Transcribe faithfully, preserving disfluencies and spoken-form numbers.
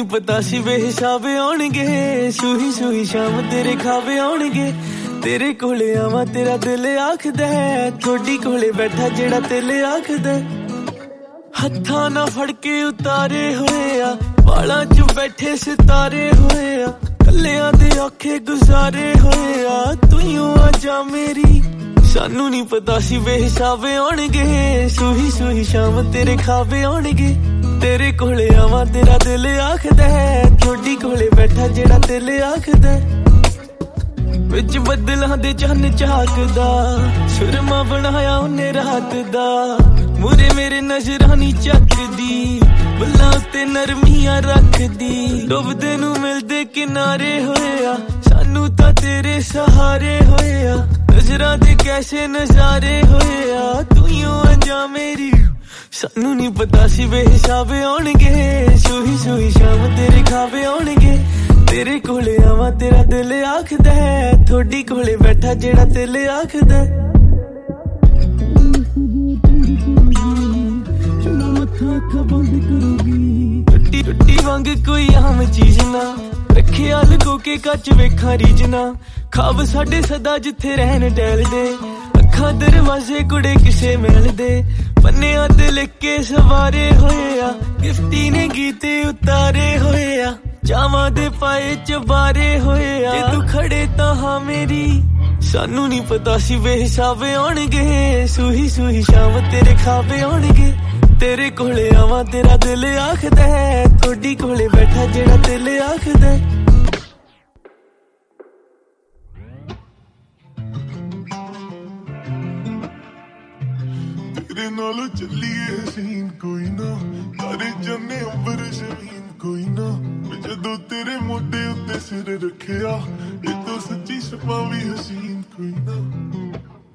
ਪਤਾ ਸੀ ਵੇ ਹਿਸਾਬ ਆਉਣਗੇ ਸੂਹੀ ਸੂਹੀ ਸ਼ਾਮ ਤੇਰੇ ਖਾਵੇ ਆਉਣਗੇ तेरे कोले आवा तेरा दिल आखदा है थोड़ी कोले बैठा जेड़ा दिल आखदा हत्था ना फड़ के उतारे होए आ वालां च बैठे सितारे होए आ कल्लियां दे औखे गुजारे होए आ तू यूं आ जा मेरी सानू नहीं पता सी वे हिसाब आउणगे सूही सूही शाम तेरे खावे आउणगे तेरे कोले आवा तेरा दिल आखदा है थोड़ी कोले बैठा जेड़ा दिल आखदा विच बदलां दे चन्न झाकदा सुरमा बनाया उन्ने रात दा मुरे मेरे नजरां नी झकदी बुल्लां उत्ते नरमियां रखदी डुबदे नू मिलदे किनारे होया सानू तां तेरे सहारे होया नजरां दे कैसे नजारे होया तू यूं आ मेरी सानू नी पता सी वे हिसाब आउणगे सूही सूही शाम तेरे खावे आउणगे तेरे कोले आवा तेरा दिल आखदा है थोड़ी कोले बैठा जेड़ा दिल आखदा टुट्टी टुट्टी वांग कोई आम चीज ना रखिया लगो के कच वेखा रीजना खाब साडे सदा जिथे रहन डैल दे अखां दरवाजे कुड़े किसे महल दे पन्नियां ते लिख के सवारे होया गिफ्टी ने गीते उतारे होया जावां दे पाए चबारे होए जे तू खड़े तां हां मेरी सानू नहीं पता सी वे हिसाब आउणगे सूही सूही शाम तेरे खावे आउणगे तेरे कोले आवा तेरा दिल आखदा है थोड़ी कोले बैठा जेड़ा दिल आखदा तेरे नाल चलिए सीन कोई ना तारे जन्ने अंबर जमीन कोई ना जदों तेरे मोढे उत्ते सिर रखिया ये तो सच्ची सपा भी हसीन कोई ना